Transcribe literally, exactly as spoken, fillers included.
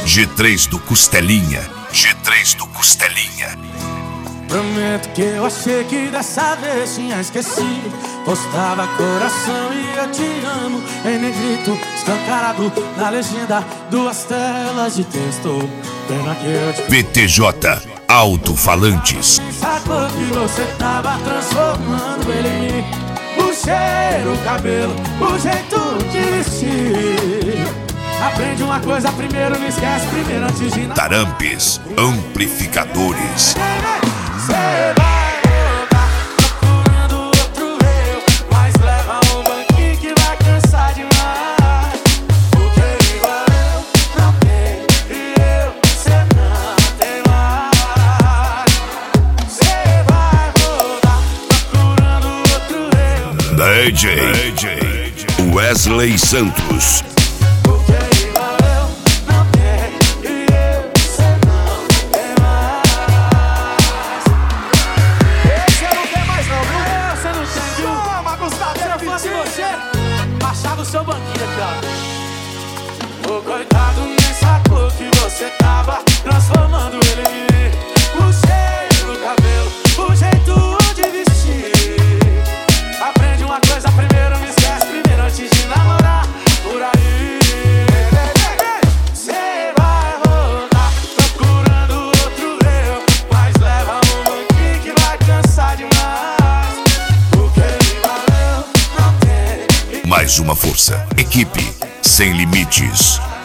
G três do Costelinha. G três do Costelinha. Prometo que eu achei que dessa vez tinha esquecido. Postava coração e eu te amo em negrito, escancarado na legenda, duas telas de texto. Pena que eu te... V T J Alto-Falantes. Sacou que você tava transformando ele em mim. O cheiro, o cabelo, o jeito de vestir. Aprende uma coisa primeiro, não esquece primeiro antes de... Tarampes Amplificadores. Cê vai voltar procurando outro eu, mas leva um banquinho que vai cansar demais. Porque igual eu não tenho e eu, cê não tem mais. Cê vai voltar procurando outro eu. D J Wesley Santos. Baixava o seu banquinho aqui, ó. O coitado nem sacou que você tava transformando ele em mim. O cheiro do cabelo, o jeito de vestir. Aprende uma coisa primeiro, me esquece primeiro antes de namorar. Por aí cê vai rodar procurando outro eu, mas leva um banquinho que vai cansar demais. Porque igual eu não tenho. Mais uma força. Equipe sem limites.